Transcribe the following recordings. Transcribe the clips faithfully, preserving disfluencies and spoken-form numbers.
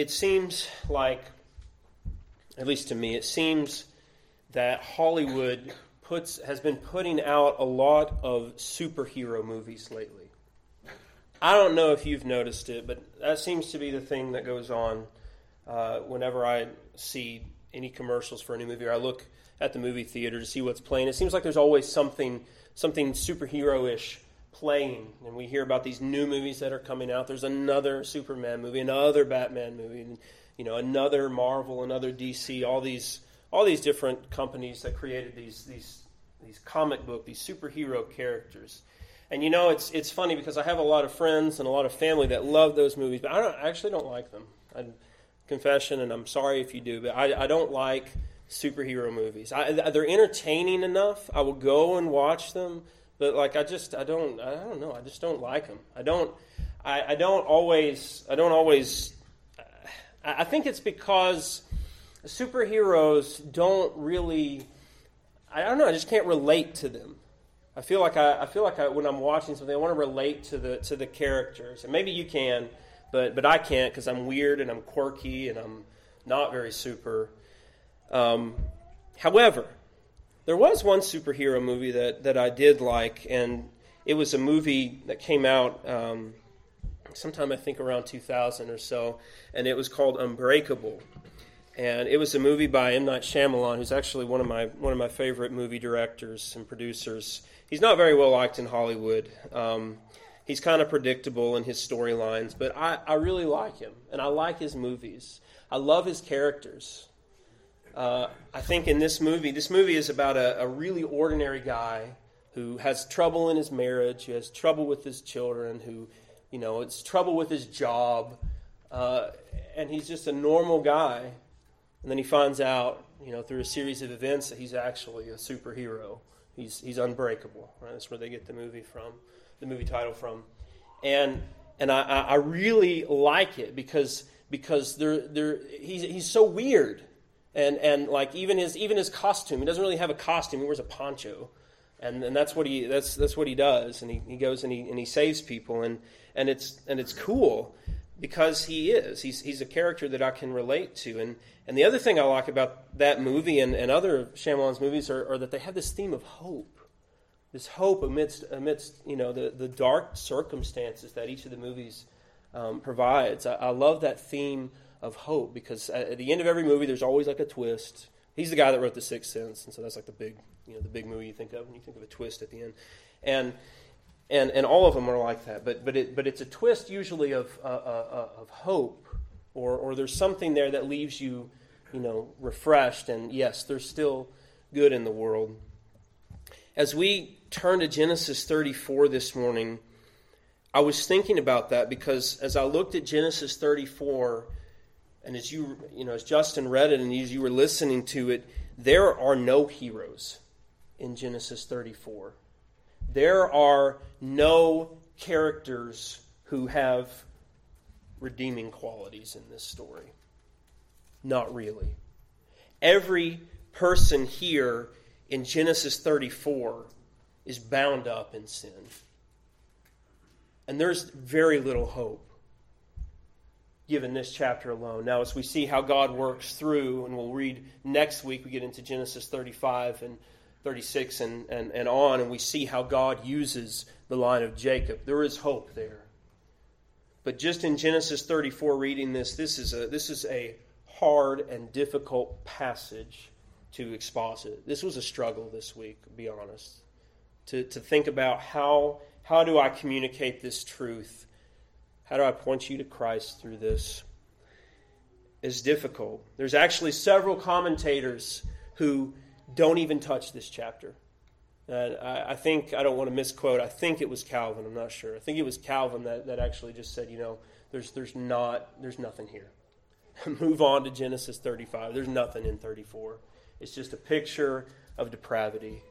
it seems like, at least to me, it seems that Hollywood puts has been putting out a lot of superhero movies lately. I don't know if you've noticed it, but that seems to be the thing that goes on uh, whenever I see any commercials for a new movie, or I look at the movie theater to see what's playing. It seems like there's always something something superhero-ish playing, and we hear about these new movies that are coming out. There's another Superman movie, another Batman movie, and, you know, another Marvel, another D C. All these all these different companies that created these these these comic book, these superhero characters. And you know, it's it's funny because I have a lot of friends and a lot of family that love those movies, but I don't I actually don't like them. I, confession, and I'm sorry if you do, but I, I don't like superhero movies. I, they're entertaining enough. I will go and watch them, but like I just I don't I don't know. I just don't like them. I don't I, I don't always I don't always. I, I think it's because superheroes don't really. I don't know. I just can't relate to them. I feel like I, I feel like I, when I'm watching something, I want to relate to the to the characters, and maybe you can, but but I can't because I'm weird and I'm quirky and I'm not very super. Um, however, there was one superhero movie that, that I did like, and it was a movie that came out um, sometime I think around two thousand or so, and it was called Unbreakable. And it was a movie by M. Night Shyamalan, who's actually one of my one of my favorite movie directors and producers. He's not very well liked in Hollywood. Um, he's kind of predictable in his storylines, but I, I really like him, and I like his movies. I love his characters. Uh, I think in this movie, this movie is about a, a really ordinary guy who has trouble in his marriage, who has trouble with his children, who, you know, it's trouble with his job, uh, and he's just a normal guy. And then he finds out, you know, through a series of events that he's actually a superhero. He's he's unbreakable. Right? That's where they get the movie from, the movie title from. And and I, I really like it because because they're they're he's he's so weird. And and like even his even his costume, he doesn't really have a costume. He wears a poncho, and and that's what he that's that's what he does. And he, he goes and he and he saves people, and and it's and it's cool because he is he's he's a character that I can relate to. And and the other thing I like about that movie and, and other Shyamalan's movies are, are that they have this theme of hope, this hope amidst amidst you know the the dark circumstances that each of the movies um, provides. I, I love that theme of hope, because at the end of every movie there's always like a twist. He's the guy that wrote The Sixth Sense, and so that's like the big, you know, the big movie you think of when you think of a twist at the end, and and and all of them are like that. But but it but it's a twist usually of uh, uh, of hope, or or there's something there that leaves you, you know, refreshed. And yes, there's still good in the world. As we turn to Genesis thirty-four this morning, I was thinking about that because as I looked at Genesis thirty-four. And as you, you know, as Justin read it and as you were listening to it, there are no heroes in Genesis thirty-four. There are no characters who have redeeming qualities in this story. Not really. Every person here in Genesis thirty-four is bound up in sin. And there's very little hope given this chapter alone. Now, as we see how God works through, and we'll read next week, we get into Genesis thirty-five and thirty-six and, and, and on, and we see how God uses the line of Jacob. There is hope there. But just in Genesis thirty-four, reading this, this is a this is a hard and difficult passage to exposit. This was a struggle this week, to be honest. To, to think about how how do I communicate this truth? How do I point you to Christ through this? It's difficult. There's actually several commentators who don't even touch this chapter. And I, I think, I don't want to misquote, I think it was Calvin, I'm not sure. I think it was Calvin that, that actually just said, you know, there's there's not, there's nothing here. Move on to Genesis thirty-five. There's nothing in thirty-four. It's just a picture of depravity.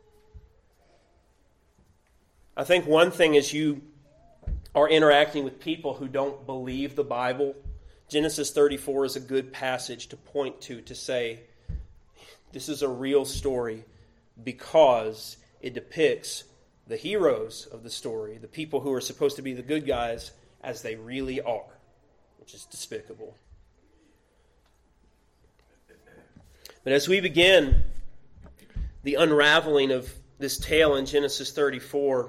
I think one thing is you are interacting with people who don't believe the Bible, Genesis thirty-four is a good passage to point to, to say, this is a real story because it depicts the heroes of the story, the people who are supposed to be the good guys, as they really are, which is despicable. But as we begin the unraveling of this tale in Genesis thirty-four,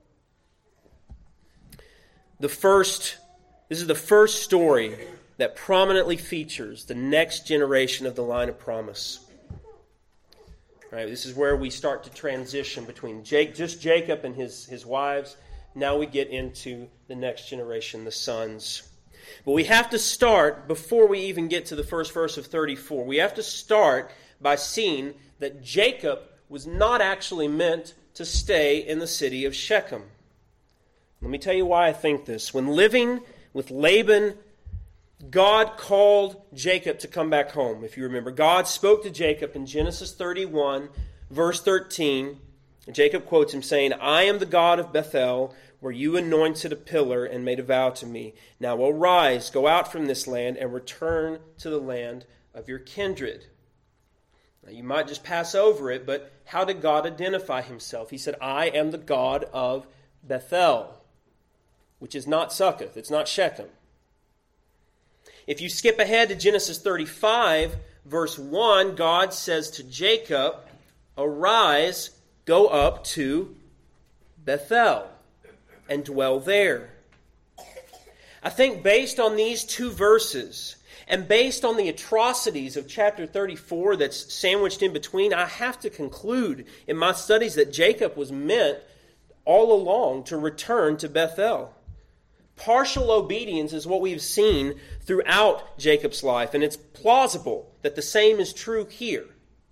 the first, this is the first story that prominently features the next generation of the line of promise. Right, this is where we start to transition between Jake, just Jacob and his, his wives. Now we get into the next generation, the sons. But we have to start, before we even get to the first verse of thirty-four, we have to start by seeing that Jacob was not actually meant to stay in the city of Shechem. Let me tell you why I think this. When living with Laban, God called Jacob to come back home. If you remember, God spoke to Jacob in Genesis thirty-one, verse thirteen. Jacob quotes him saying, "I am the God of Bethel, where you anointed a pillar and made a vow to me. Now arise, go out from this land, and return to the land of your kindred." Now you might just pass over it, but how did God identify himself? He said, "I am the God of Bethel," which is not Succoth, it's not Shechem. If you skip ahead to Genesis thirty-five, verse one, God says to Jacob, "Arise, go up to Bethel and dwell there." I think based on these two verses, and based on the atrocities of chapter thirty-four that's sandwiched in between, I have to conclude in my studies that Jacob was meant all along to return to Bethel. Partial obedience is what we've seen throughout Jacob's life, and it's plausible that the same is true here.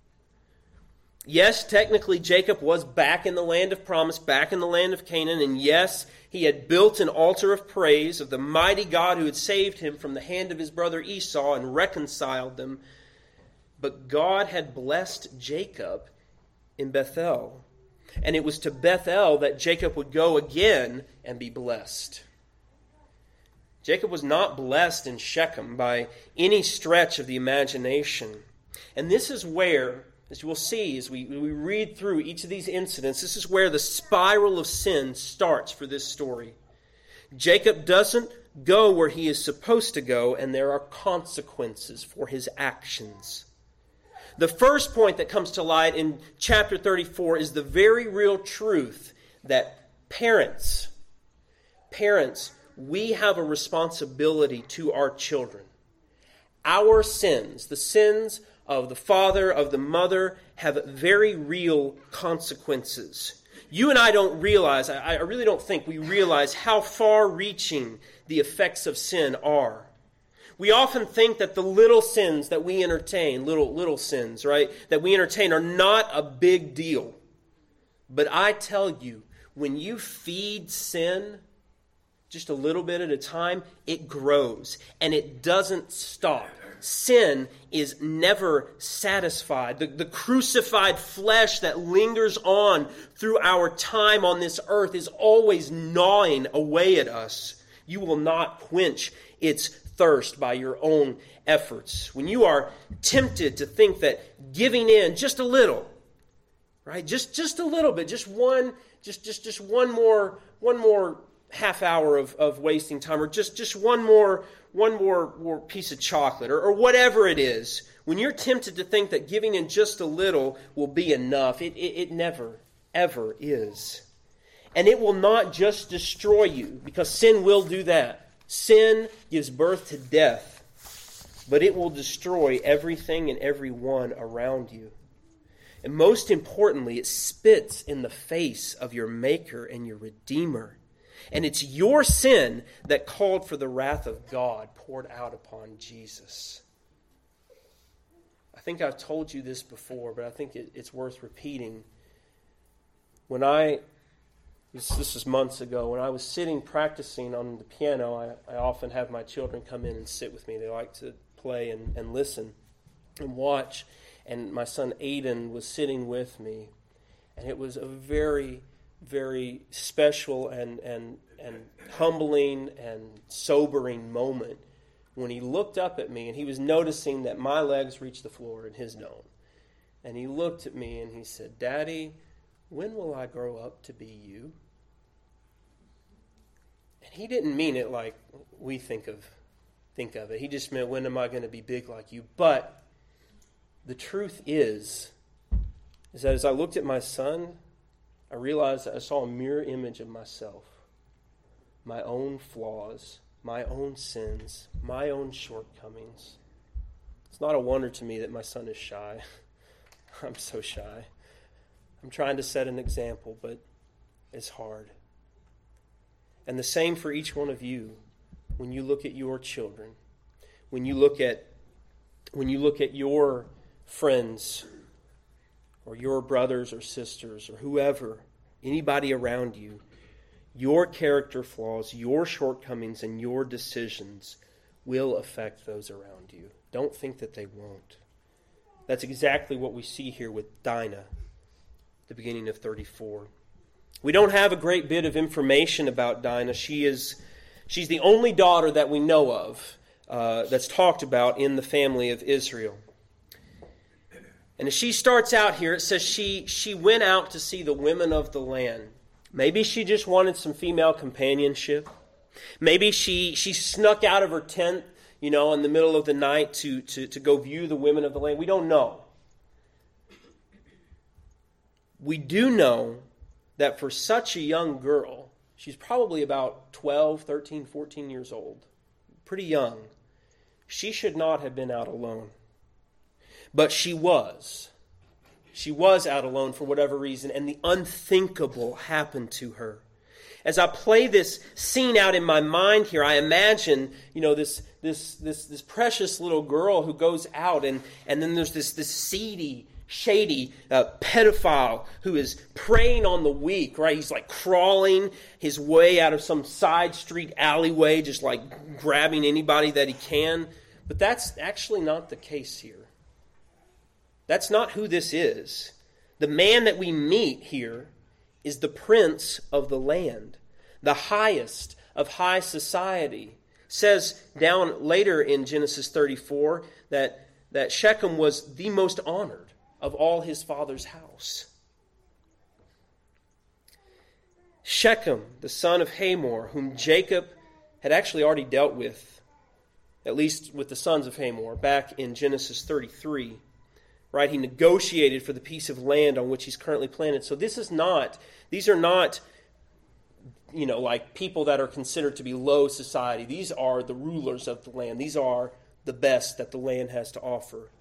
Yes, technically Jacob was back in the land of promise, back in the land of Canaan, and yes, he had built an altar of praise of the mighty God who had saved him from the hand of his brother Esau and reconciled them. But God had blessed Jacob in Bethel, and it was to Bethel that Jacob would go again and be blessed. Jacob was not blessed in Shechem by any stretch of the imagination. And this is where, as you will see as we, we read through each of these incidents, this is where the spiral of sin starts for this story. Jacob doesn't go where he is supposed to go, and there are consequences for his actions. The first point that comes to light in chapter thirty-four is the very real truth that parents, parents, we have a responsibility to our children. Our sins, the sins of the father, of the mother, have very real consequences. You and I don't realize, I, I really don't think we realize how far-reaching the effects of sin are. We often think that the little sins that we entertain, little, little sins, right, that we entertain are not a big deal. But I tell you, when you feed sin just a little bit at a time, it grows and it doesn't stop. Sin is never satisfied. The, the crucified flesh that lingers on through our time on this earth is always gnawing away at us. You will not quench its thirst by your own efforts. When you are tempted to think that giving in just a little, right? Just just a little bit, just one, just just just one more, one more half hour of, of wasting time, or just, just one more one more, more piece of chocolate, or, or whatever it is, when you're tempted to think that giving in just a little will be enough, it, it, it never, ever is. And it will not just destroy you, because sin will do that. Sin gives birth to death, but it will destroy everything and everyone around you. And most importantly, it spits in the face of your Maker and your Redeemer. And it's your sin that called for the wrath of God poured out upon Jesus. I think I've told you this before, but I think it, it's worth repeating. When I, this, this was months ago, when I was sitting practicing on the piano, I, I often have my children come in and sit with me. They like to play and, and listen and watch. And my son Aiden was sitting with me. And it was a very very special and, and, and humbling and sobering moment when he looked up at me and he was noticing that my legs reached the floor and his don't. And he looked at me and he said, "Daddy, when will I grow up to be you?" And he didn't mean it like we think of think of it. He just meant, when am I going to be big like you? But the truth is, is that as I looked at my son, I realized that I saw a mirror image of myself. My own flaws, my own sins, my own shortcomings. It's not a wonder to me that my son is shy. I'm so shy. I'm trying to set an example, but it's hard. And the same for each one of you when you look at your children, when you look at when you look at your friends or your brothers or sisters or whoever, anybody around you, your character flaws, your shortcomings, and your decisions will affect those around you. Don't think that they won't. That's exactly what we see here with Dinah, the beginning of thirty-four. We don't have a great bit of information about Dinah. She is, she's the only daughter that we know of uh, that's talked about in the family of Israel. And as she starts out here, it says she, she went out to see the women of the land. Maybe she just wanted some female companionship. Maybe she, she snuck out of her tent, you know, in the middle of the night to, to, to go view the women of the land. We don't know. We do know that for such a young girl, she's probably about twelve, thirteen, fourteen years old, pretty young, she should not have been out alone. But she was. She was out alone for whatever reason, and the unthinkable happened to her. As I play this scene out in my mind here, I imagine, you know, this this this this precious little girl who goes out, and, and then there's this, this seedy, shady uh, pedophile who is preying on the weak, right? He's like crawling his way out of some side street alleyway, just like grabbing anybody that he can. But that's actually not the case here. That's not who this is. The man that we meet here is the prince of the land, the highest of high society. It says down later in Genesis thirty-four that, that Shechem was the most honored of all his father's house. Shechem, the son of Hamor, whom Jacob had actually already dealt with, at least with the sons of Hamor, back in Genesis thirty-three. Right, he negotiated for the piece of land on which he's currently planted. So this is not, these are not, you know, like people that are considered to be low society. These are the rulers of the land. These are the best that the land has to offer.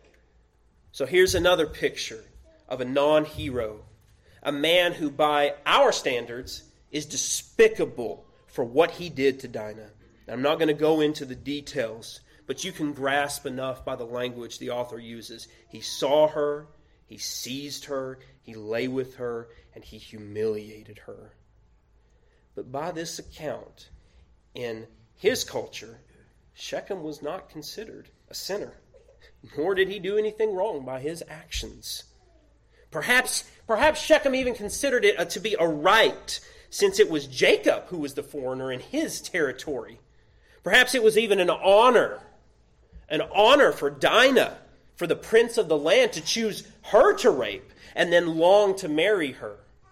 So here's another picture of a non-hero, a man who by our standards is despicable for what he did to Dinah. I'm not going to go into the details, but you can grasp enough by the language the author uses. He saw her, he seized her, he lay with her, and he humiliated her. But by this account, in his culture, Shechem was not considered a sinner, nor did he do anything wrong by his actions. Perhaps, perhaps Shechem even considered it to be a right, since it was Jacob who was the foreigner in his territory. Perhaps it was even an honor. An honor for Dinah, for the prince of the land, to choose her to rape and then long to marry her.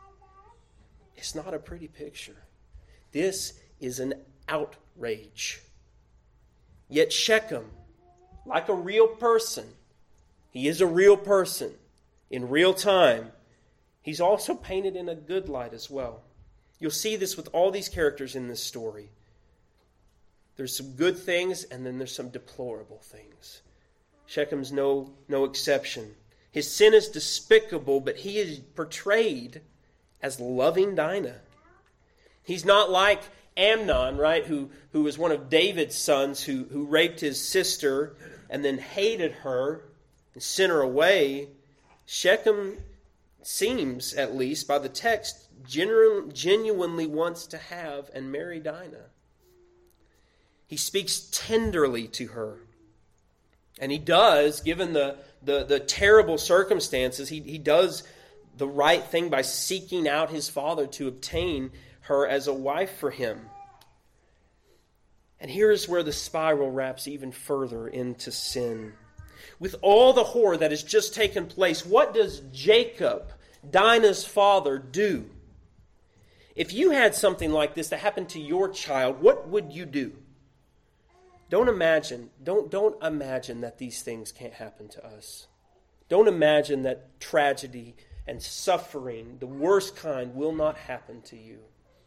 It's not a pretty picture. This is an outrage. Yet Shechem, like a real person, he is a real person in real time, he's also painted in a good light as well. You'll see this with all these characters in this story. There's some good things, and then there's some deplorable things. Shechem's no, no exception. His sin is despicable, but he is portrayed as loving Dinah. He's not like Amnon, right, who, who was one of David's sons who, who raped his sister and then hated her and sent her away. Shechem seems, at least by the text, genu- genuinely wants to have and marry Dinah. He speaks tenderly to her. And he does, given the, the, the terrible circumstances, he, he does the right thing by seeking out his father to obtain her as a wife for him. And here is where the spiral wraps even further into sin. With all the horror that has just taken place, what does Jacob, Dinah's father, do? If you had something like this that happened to your child, what would you do? Don't imagine, don't, don't imagine that these things can't happen to us. Don't imagine that tragedy and suffering, the worst kind, will not happen to you.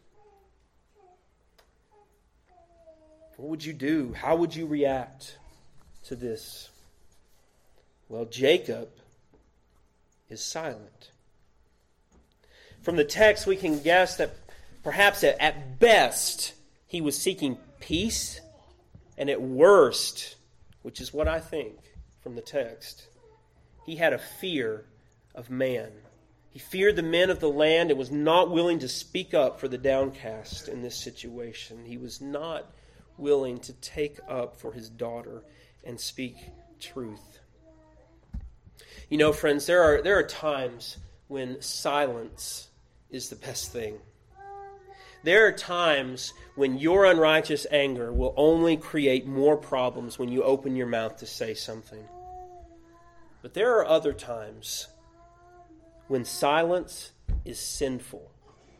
What would you do? How would you react to this? Well, Jacob is silent. From the text, we can guess that perhaps at, at best he was seeking peace, and at worst, which is what I think from the text, he had a fear of man. He feared the men of the land and was not willing to speak up for the downcast in this situation. He was not willing to take up for his daughter and speak truth. You know, friends, there are there are times when silence is the best thing. There are times when your unrighteous anger will only create more problems when you open your mouth to say something. But there are other times when silence is sinful.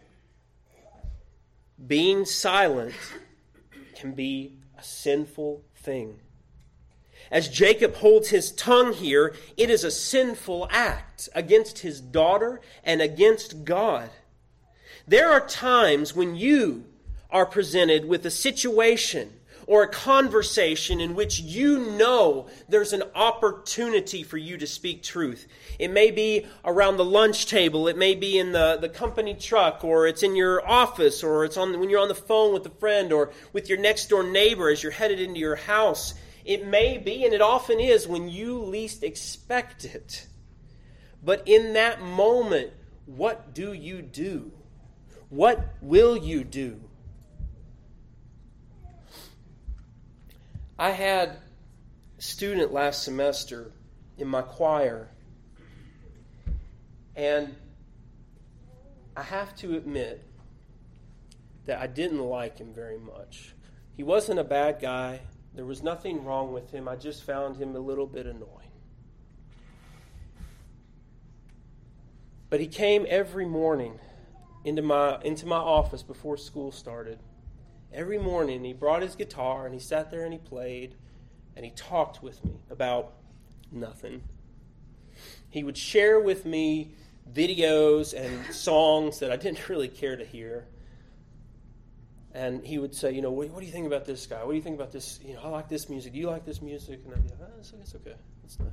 Being silent can be a sinful thing. As Jacob holds his tongue here, it is a sinful act against his daughter and against God. There are times when you are presented with a situation or a conversation in which you know there's an opportunity for you to speak truth. It may be around the lunch table, it may be in the, the company truck, or it's in your office, or it's on when you're on the phone with a friend, or with your next door neighbor as you're headed into your house. It may be, and it often is, when you least expect it. But in that moment, what do you do? What will you do? I had a student last semester in my choir, and I have to admit that I didn't like him very much. He wasn't a bad guy. There was nothing wrong with him. I just found him a little bit annoying. But he came every morning into my into my office before school started. Every morning he brought his guitar and he sat there and he played and he talked with me about nothing. He would share with me videos and songs that I didn't really care to hear. And he would say, you know, what, what do you think about this guy? What do you think about this? You know, I like this music. Do you like this music? And I'd be like, oh, it's, it's okay. It's nice.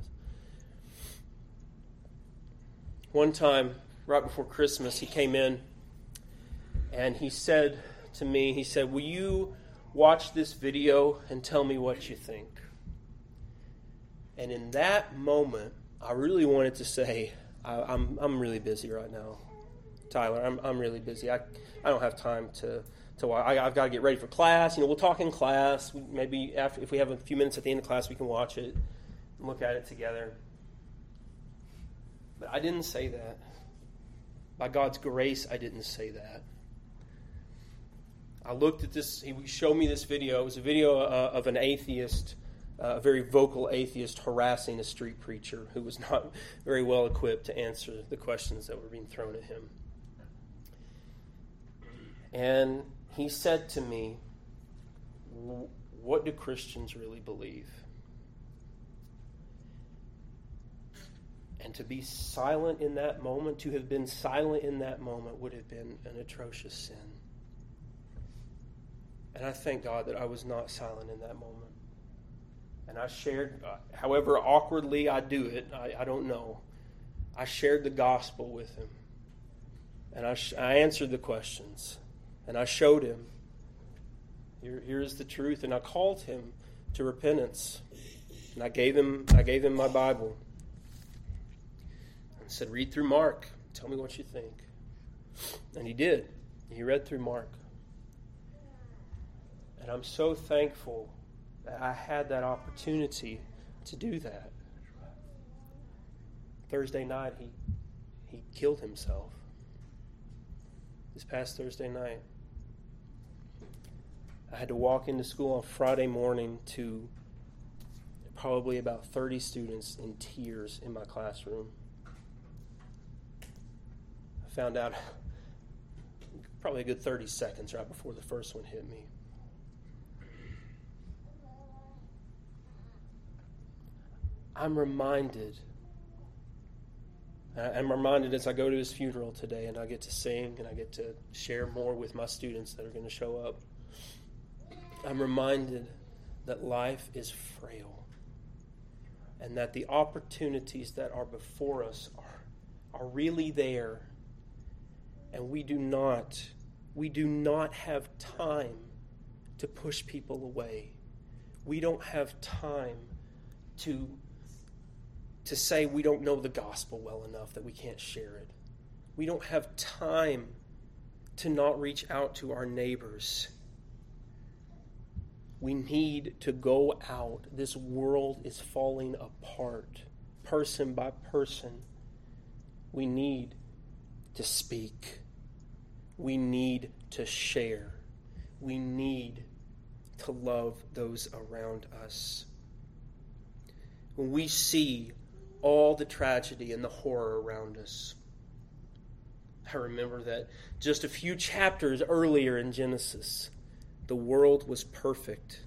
One time, right before Christmas, he came in and he said to me, he said, will you watch this video and tell me what you think? And in that moment, I really wanted to say, I, I'm I'm really busy right now, Tyler. I'm I'm really busy. I I don't have time to to watch. I, I've got to get ready for class. You know, we'll talk in class. Maybe after, if we have a few minutes at the end of class, we can watch it and look at it together. But I didn't say that. By God's grace, I didn't say that. I looked at this. He showed me this video. It was a video uh, of an atheist, uh, a very vocal atheist, harassing a street preacher who was not very well equipped to answer the questions that were being thrown at him. And he said to me, what do Christians really believe? And to be silent in that moment, to have been silent in that moment would have been an atrocious sin. And I thank God that I was not silent in that moment. And I shared, uh, however awkwardly I do it, I, I don't know. I shared the gospel with him. And I, sh- I answered the questions. And I showed him, here, here's the truth. And I called him to repentance. And I gave him, I gave him my Bible. And said, read through Mark. Tell me what you think. And he did. He read through Mark. And I'm so thankful that I had that opportunity to do that. Thursday night, he he killed himself. This past Thursday night. I had to walk into school on Friday morning to probably about thirty students in tears in my classroom. I found out probably a good thirty seconds right before the first one hit me. I'm reminded I'm reminded as I go to his funeral today and I get to sing and I get to share more with my students that are going to show up. I'm reminded that life is frail and that the opportunities that are before us are, are really there. And we do not, we do not have time to push people away. We don't have time to to say we don't know the gospel well enough that we can't share it. We don't have time to not reach out to our neighbors. We need to go out. This world is falling apart, person by person. We need to speak. We need to share. We need to love those around us. When we see all the tragedy and the horror around us, I remember that just a few chapters earlier in Genesis, the world was perfect.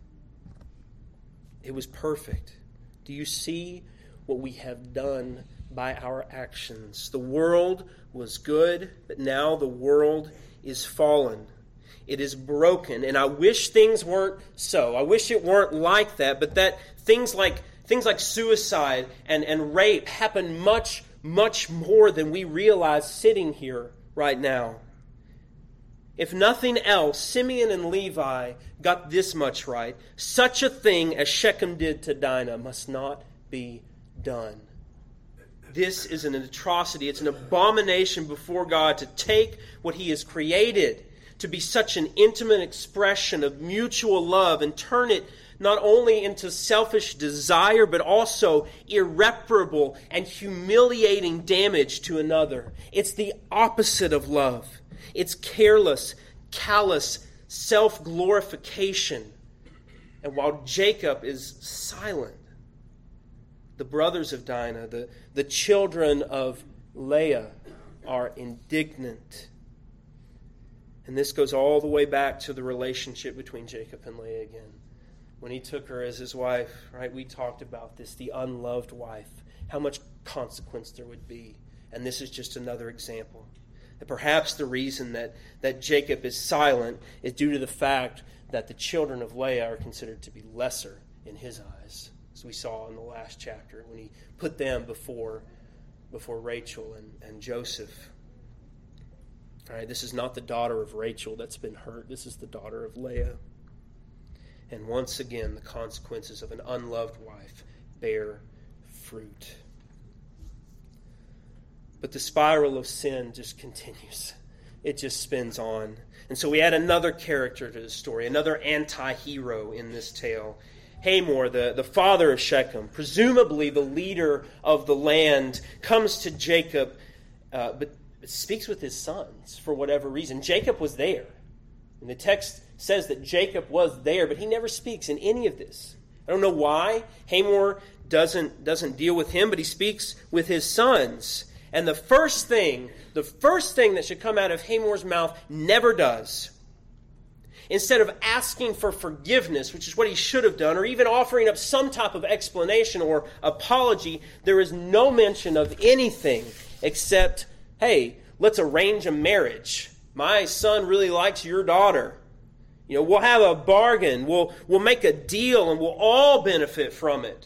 It was perfect. Do you see what we have done by our actions? The world was good, but now the world is fallen. It is broken, and I wish things weren't so. I wish it weren't like that, but that things like things like suicide and, and rape happen much, much more than we realize sitting here right now. If nothing else, Simeon and Levi got this much right. Such a thing as Shechem did to Dinah must not be done. This is an atrocity. It's an abomination before God to take what He has created to be such an intimate expression of mutual love and turn it not only into selfish desire, but also irreparable and humiliating damage to another. It's the opposite of love. It's careless, callous self-glorification. And while Jacob is silent, the brothers of Dinah, the, the children of Leah, are indignant. And this goes all the way back to the relationship between Jacob and Leah again. When he took her as his wife, right, we talked about this, the unloved wife, how much consequence there would be. And this is just another example. And perhaps the reason that, that Jacob is silent is due to the fact that the children of Leah are considered to be lesser in his eyes, as we saw in the last chapter when he put them before, before Rachel and, and Joseph. All right, this is not the daughter of Rachel that's been hurt. This is the daughter of Leah. And once again, the consequences of an unloved wife bear fruit. But the spiral of sin just continues. It just spins on. And so we add another character to the story, another anti-hero in this tale. Hamor, the, the father of Shechem, presumably the leader of the land, comes to Jacob, uh, but speaks with his sons for whatever reason. Jacob was there. And the text says that Jacob was there, but he never speaks in any of this. I don't know why. Hamor doesn't, doesn't deal with him, but he speaks with his sons. And the first thing, the first thing that should come out of Hamor's mouth never does. Instead of asking for forgiveness, which is what he should have done, or even offering up some type of explanation or apology, there is no mention of anything except, hey, let's arrange a marriage. My son really likes your daughter. You know, we'll have a bargain. We'll, we'll make a deal and we'll all benefit from it.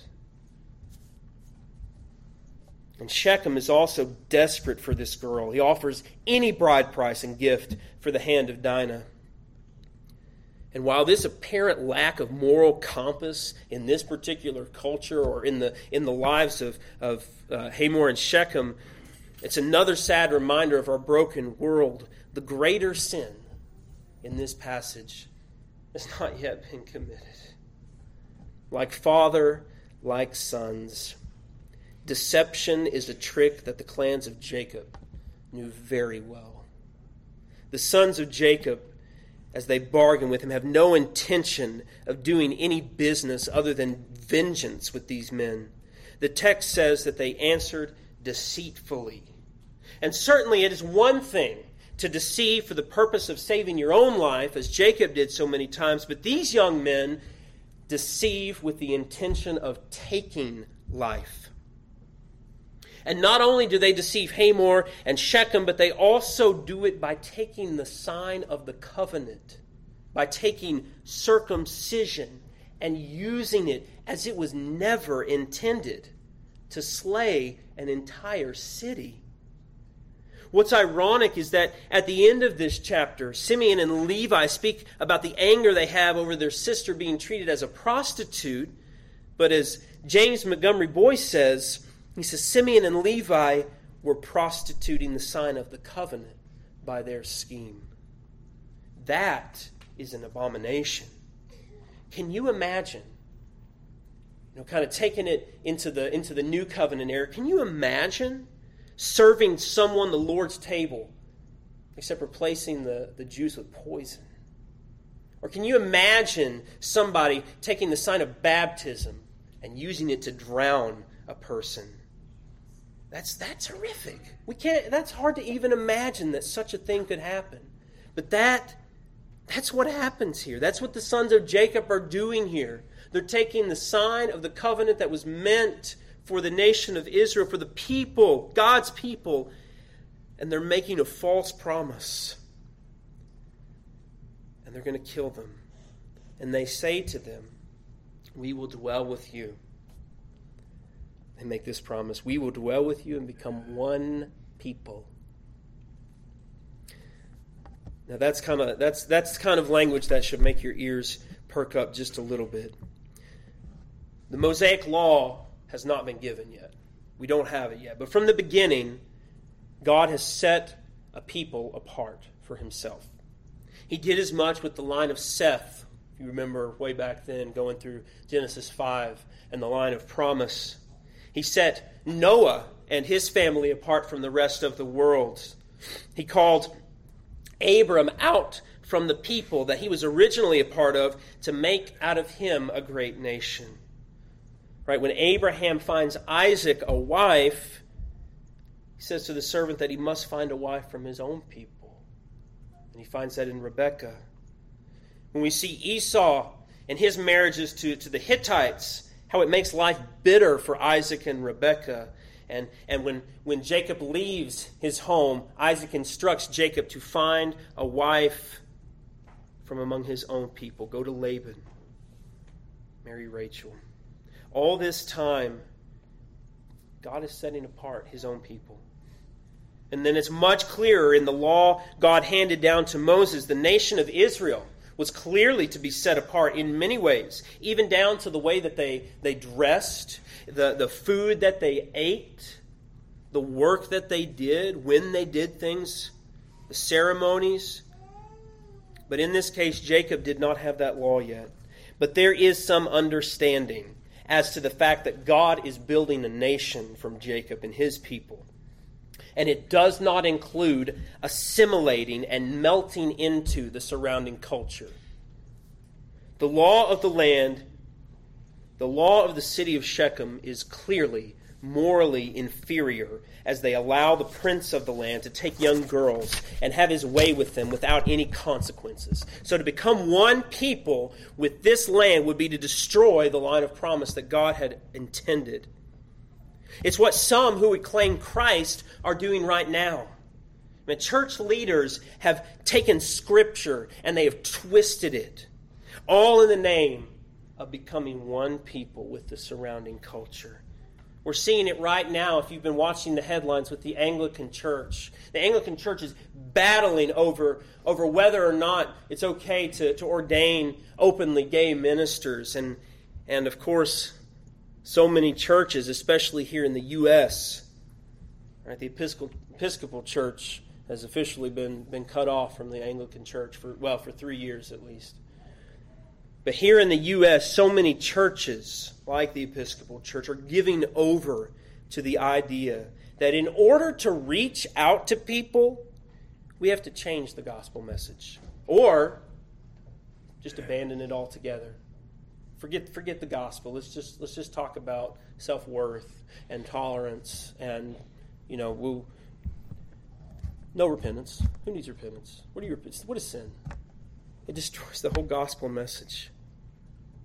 And Shechem is also desperate for this girl. He offers any bride price and gift for the hand of Dinah. And while this apparent lack of moral compass in this particular culture or in the in the lives of, of uh, Hamor and Shechem, it's another sad reminder of our broken world. The greater sin in this passage has not yet been committed. Like father, like sons, deception is a trick that the clans of Jacob knew very well. The sons of Jacob, as they bargain with him, have no intention of doing any business other than vengeance with these men. The text says that they answered deceitfully. And certainly it is one thing to deceive for the purpose of saving your own life, as Jacob did so many times, but these young men deceive with the intention of taking life. And not only do they deceive Hamor and Shechem, but they also do it by taking the sign of the covenant, by taking circumcision and using it as it was never intended to slay an entire city. What's ironic is that at the end of this chapter, Simeon and Levi speak about the anger they have over their sister being treated as a prostitute. But as James Montgomery Boyce says, he says, Simeon and Levi were prostituting the sign of the covenant by their scheme. That is an abomination. Can you imagine, you know, kind of taking it into the, into the new covenant era, can you imagine serving someone the Lord's table, except replacing the, the juice with poison? Or can you imagine somebody taking the sign of baptism and using it to drown a person? That's that's horrific. We can't. That's hard to even imagine that such a thing could happen. But that that's what happens here. That's what the sons of Jacob are doing here. They're taking the sign of the covenant that was meant for the nation of Israel, for the people, God's people, and they're making a false promise. And they're going to kill them. And they say to them, we will dwell with you. They make this promise, we will dwell with you and become one people. Now that's kind of that's that's kind of language that should make your ears perk up just a little bit. The Mosaic Law has not been given yet. We don't have it yet. But from the beginning, God has set a people apart for himself. He did as much with the line of Seth, if you remember way back then, going through Genesis five, and the line of promise. He set Noah and his family apart from the rest of the world. He called Abram out from the people that he was originally a part of to make out of him a great nation. Right? When Abraham finds Isaac a wife, he says to the servant that he must find a wife from his own people. And he finds that in Rebekah. When we see Esau and his marriages to, to the Hittites, how it makes life bitter for Isaac and Rebekah. And, and when, when Jacob leaves his home, Isaac instructs Jacob to find a wife from among his own people. Go to Laban. Marry Rachel. All this time, God is setting apart his own people. And then it's much clearer in the law God handed down to Moses. The nation of Israel was clearly to be set apart in many ways, even down to the way that they, they dressed, the, the food that they ate, the work that they did, when they did things, the ceremonies. But in this case, Jacob did not have that law yet. But there is some understanding as to the fact that God is building a nation from Jacob and his people. And it does not include assimilating and melting into the surrounding culture. The law of the land, the law of the city of Shechem is clearly morally inferior as they allow the prince of the land to take young girls and have his way with them without any consequences. So to become one people with this land would be to destroy the line of promise that God had intended. It's what some who would claim Christ are doing right now. I mean, church leaders have taken Scripture and they have twisted it, all in the name of becoming one people with the surrounding culture. We're seeing it right now if you've been watching the headlines with the Anglican Church. The Anglican Church is battling over, over whether or not it's okay to, to ordain openly gay ministers. And, and of course, so many churches, especially here in the U S, right, the Episcopal, Episcopal Church has officially been, been cut off from the Anglican Church for, well, for three years at least. But here in the U S, so many churches, like the Episcopal Church, are giving over to the idea that in order to reach out to people, we have to change the gospel message. Or just abandon it altogether. Forget forget the gospel. Let's just let's just talk about self-worth and tolerance and, you know, we'll, no repentance. Who needs repentance? What are your what is sin? It destroys the whole gospel message.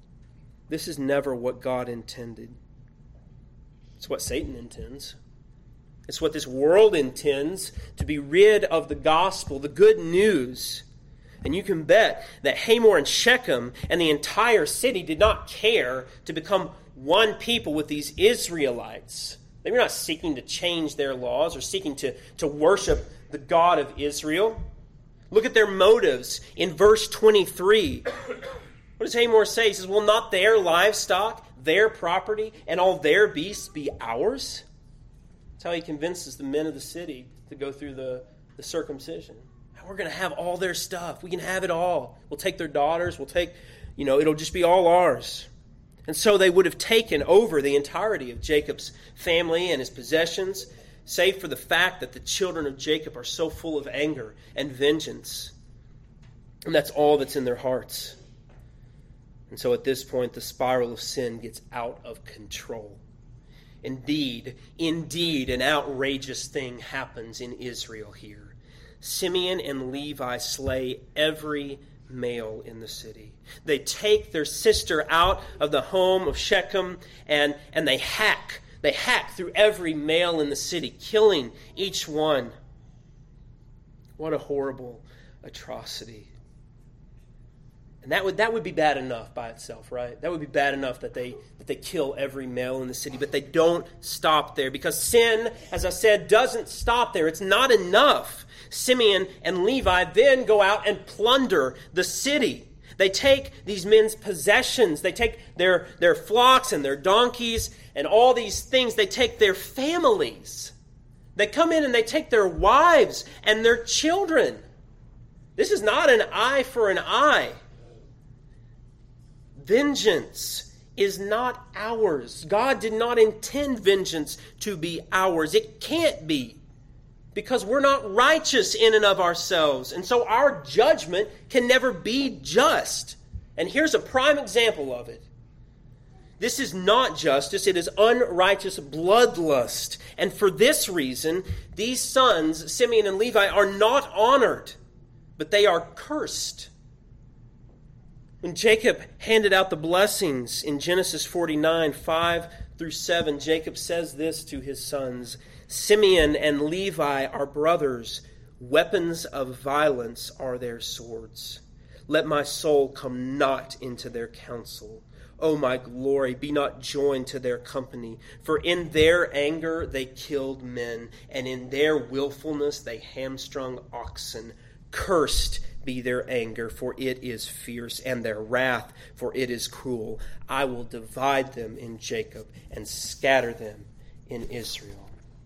This is never what God intended. It's what Satan intends. It's what this world intends, to be rid of the gospel, the good news. And you can bet that Hamor and Shechem and the entire city did not care to become one people with these Israelites. They were not seeking to change their laws or seeking to, to worship the God of Israel. Look at their motives in verse twenty-three. What does Hamor say? He says, will not their livestock, their property, and all their beasts be ours? That's how he convinces the men of the city to go through the, the circumcision. We're going to have all their stuff. We can have it all. We'll take their daughters. We'll take, you know, it'll just be all ours. And so they would have taken over the entirety of Jacob's family and his possessions, save for the fact that the children of Jacob are so full of anger and vengeance. And that's all that's in their hearts. And so at this point, the spiral of sin gets out of control. Indeed, indeed, an outrageous thing happens in Israel here. Simeon and Levi slay every male in the city. They take their sister out of the home of Shechem and, and they hack. They hack through every male in the city, killing each one. What a horrible atrocity. And that would that would be bad enough by itself, right? That would be bad enough that they that they kill every male in the city, but they don't stop there because sin, as I said, doesn't stop there. It's not enough. Simeon and Levi then go out and plunder the city. They take these men's possessions. They take their, their flocks and their donkeys and all these things. They take their families. They come in and they take their wives and their children. This is not an eye for an eye. Vengeance is not ours. God did not intend vengeance to be ours. It can't be, because we're not righteous in and of ourselves. And so our judgment can never be just. And here's a prime example of it. This is not justice. It is unrighteous bloodlust. And for this reason, these sons, Simeon and Levi, are not honored, but they are cursed. When Jacob handed out the blessings in Genesis forty-nine, five through seven, Jacob says this to his sons: Simeon and Levi are brothers. Weapons of violence are their swords. Let my soul come not into their counsel. O my glory, be not joined to their company. For in their anger they killed men, and in their willfulness they hamstrung oxen. Cursed be their anger, for it is fierce, and their wrath, for it is cruel. I will divide them in Jacob and scatter them in Israel.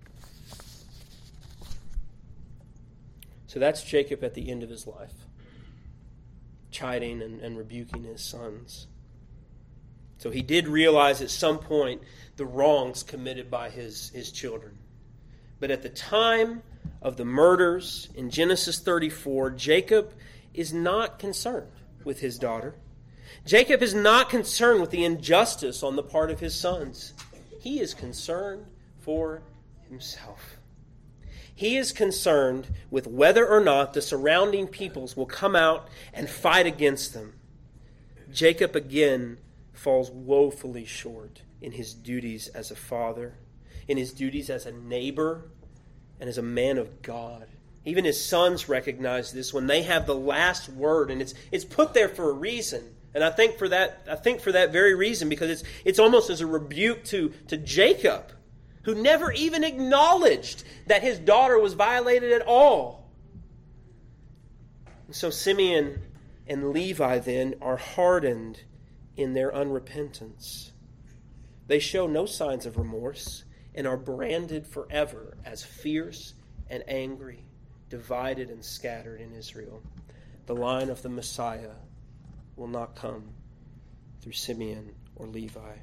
So that's Jacob at the end of his life, chiding and, and rebuking his sons. So he did realize at some point the wrongs committed by his, his children. But at the time of the murders in Genesis thirty-four, Jacob is not concerned with his daughter. Jacob is not concerned with the injustice on the part of his sons. He is concerned for himself. He is concerned with whether or not the surrounding peoples will come out and fight against them. Jacob again falls woefully short in his duties as a father, in his duties as a neighbor, and as a man of God. Even his sons recognize this when they have the last word, and it's it's put there for a reason. And I think for that I think for that very reason, because it's it's almost as a rebuke to, to Jacob, who never even acknowledged that his daughter was violated at all. And so Simeon and Levi then are hardened in their unrepentance. They show no signs of remorse and are branded forever as fierce and angry, divided and scattered in Israel. The line of the Messiah will not come through Simeon or Levi.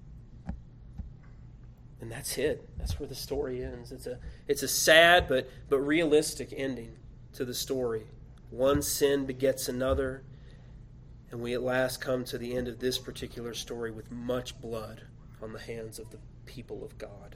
And that's it. That's where the story ends. It's a it's a sad but but realistic ending to the story. One sin begets another, and we at last come to the end of this particular story with much blood on the hands of the people of God.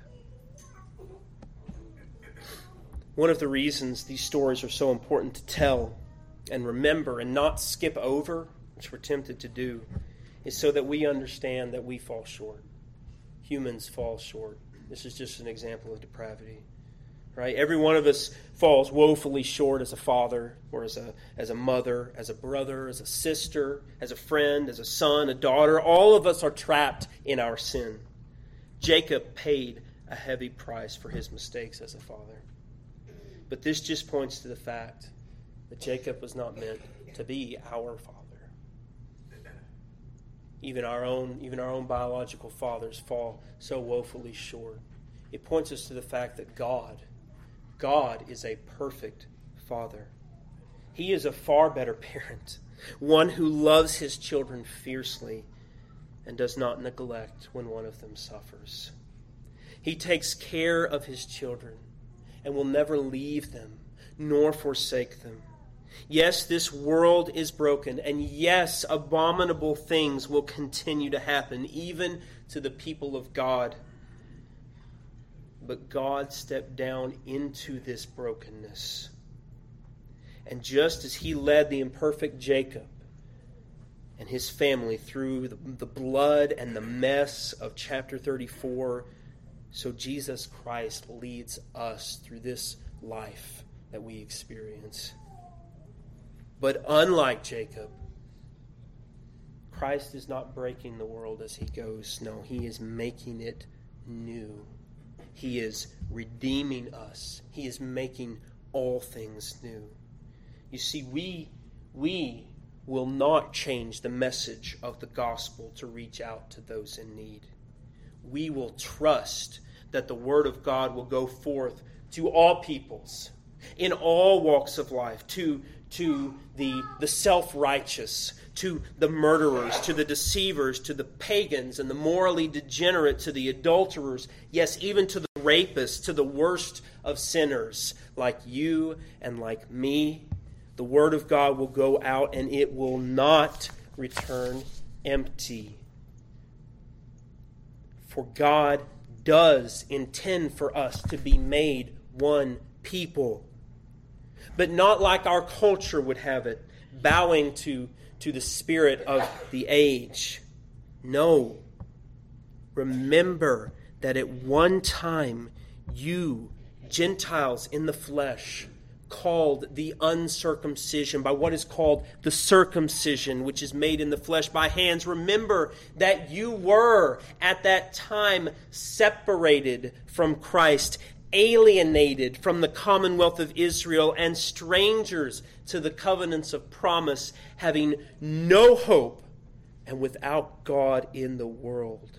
One of the reasons these stories are so important to tell and remember and not skip over, which we're tempted to do, is so that we understand that we fall short. Humans fall short. This is just an example of depravity. right? Every one of us falls woefully short as a father or as a, as a mother, as a brother, as a sister, as a friend, as a son, a daughter. All of us are trapped in our sin. Jacob paid a heavy price for his mistakes as a father. But this just points to the fact that Jacob was not meant to be our father. Even our own, even our own biological fathers fall so woefully short. It points us to the fact that God, God is a perfect father. He is a far better parent, one who loves his children fiercely and does not neglect when one of them suffers. He takes care of his children and will never leave them nor forsake them. Yes, this world is broken, and yes, abominable things will continue to happen, even to the people of God. But God stepped down into this brokenness. And just as he led the imperfect Jacob and his family through the, the blood and the mess of chapter thirty-four, so Jesus Christ leads us through this life that we experience. But unlike Jacob, Christ is not breaking the world as he goes. No, he is making it new. He is redeeming us. He is making all things new. You see, we, we will not change the message of the gospel to reach out to those in need. We will trust that the word of God will go forth to all peoples, in all walks of life, to, to the, the self-righteous, to the murderers, to the deceivers, to the pagans and the morally degenerate, to the adulterers, yes, even to the rapists, to the worst of sinners, like you and like me. The word of God will go out and it will not return empty. For God does intend for us to be made one people. But not like our culture would have it, bowing to, to the spirit of the age. No. Remember that at one time you, Gentiles in the flesh, called the uncircumcision by what is called the circumcision, which is made in the flesh by hands. Remember that you were at that time separated from Christ, alienated from the commonwealth of Israel, and strangers to the covenants of promise, having no hope and without God in the world.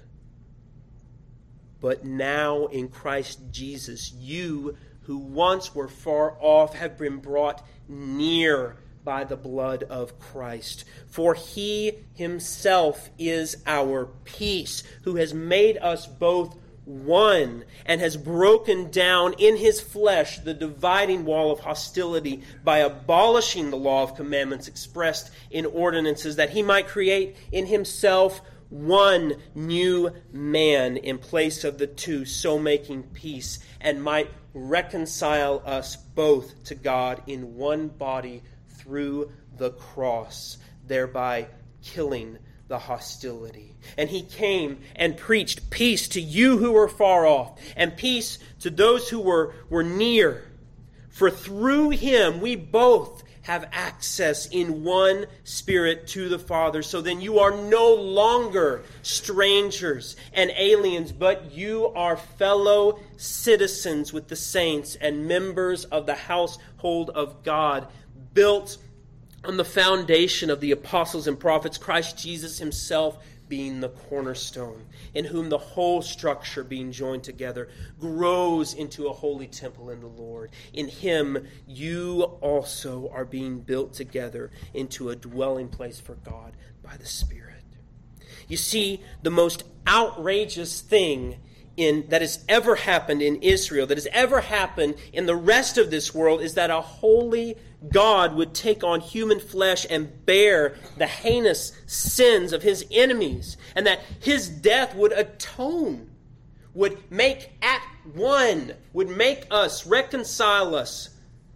But now in Christ Jesus, you who once were far off have been brought near by the blood of Christ. For he himself is our peace, who has made us both one and has broken down in his flesh the dividing wall of hostility by abolishing the law of commandments expressed in ordinances, that he might create in himself one new man in place of the two, so making peace, and might reconcile us both to God in one body through the cross, thereby killing the hostility. And he came and preached peace to you who were far off, and peace to those who were, were near. For through him we both have access in one Spirit to the Father. So then you are no longer strangers and aliens, but you are fellow citizens with the saints and members of the household of God, built on the foundation of the apostles and prophets, Christ Jesus himself being the cornerstone, in whom the whole structure being joined together grows into a holy temple in the Lord. In him you also are being built together into a dwelling place for God by the Spirit. You see, the most outrageous thing in that has ever happened in Israel, that has ever happened in the rest of this world, is that a holy God would take on human flesh and bear the heinous sins of his enemies, and that his death would atone, would make at one, would make us, reconcile us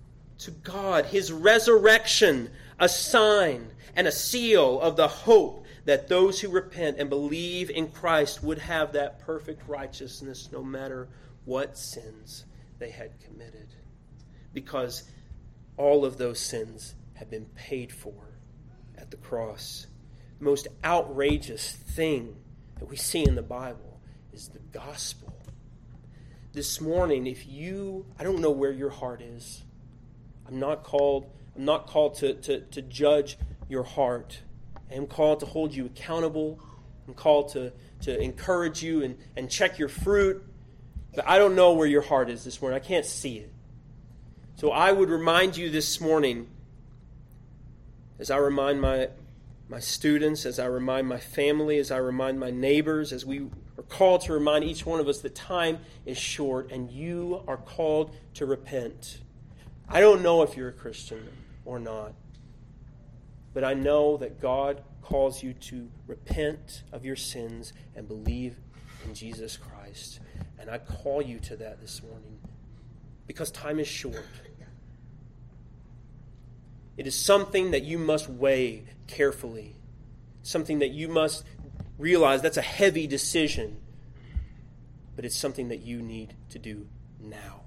to God. His resurrection, a sign and a seal of the hope that those who repent and believe in Christ would have that perfect righteousness no matter what sins they had committed. Because all of those sins have been paid for at the cross. The most outrageous thing that we see in the Bible is the gospel. This morning, if you, I don't know where your heart is. I'm not called, I'm not called to, to, to judge your heart. I am called to hold you accountable. I'm called to, to encourage you and, and check your fruit. But I don't know where your heart is this morning. I can't see it. So I would remind you this morning, as I remind my, my students, as I remind my family, as I remind my neighbors, as we are called to remind each one of us that time is short and you are called to repent. I don't know if you're a Christian or not. But I know that God calls you to repent of your sins and believe in Jesus Christ. And I call you to that this morning because time is short. It is something that you must weigh carefully. Something that you must realize that's a heavy decision. But it's something that you need to do now.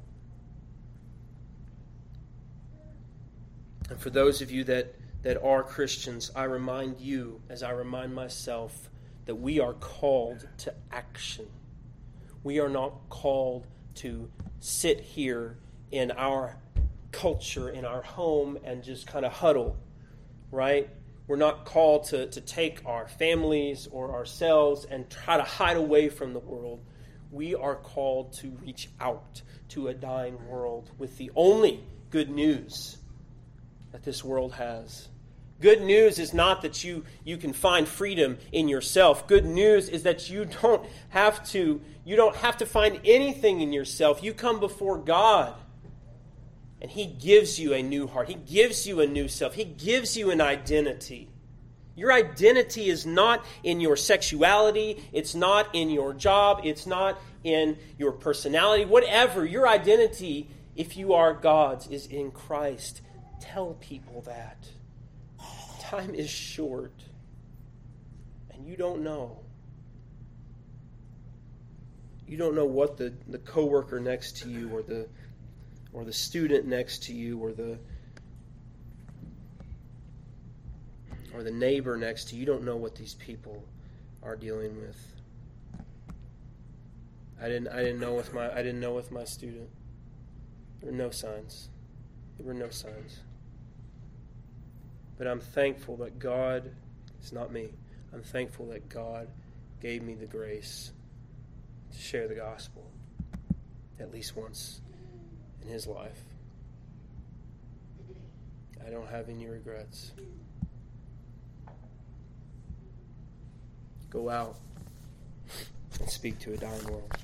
And for those of you that that are Christians, I remind you, as I remind myself, that we are called to action. We are not called to sit here in our culture, in our home, and just kind of huddle, right? We're not called to, to take our families or ourselves and try to hide away from the world. We are called to reach out to a dying world with the only good news that this world has. Good news is not that you, you can find freedom in yourself. Good news is that you don't have to, you don't have to find anything in yourself. You come before God and He gives you a new heart. He gives you a new self. He gives you an identity. Your identity is not in your sexuality. It's not in your job. It's not in your personality. Whatever, your identity, if you are God's, is in Christ. Tell people that. Time is short, and you don't know. You don't know what the, the coworker next to you, or the or the student next to you, or the or the neighbor next to you. You don't know what these people are dealing with. I didn't I didn't know with my I didn't know with my student. There were no signs. There were no signs. But I'm thankful that God, it's not me, I'm thankful that God gave me the grace to share the gospel at least once in His life. I don't have any regrets. Go out and speak to a dying world.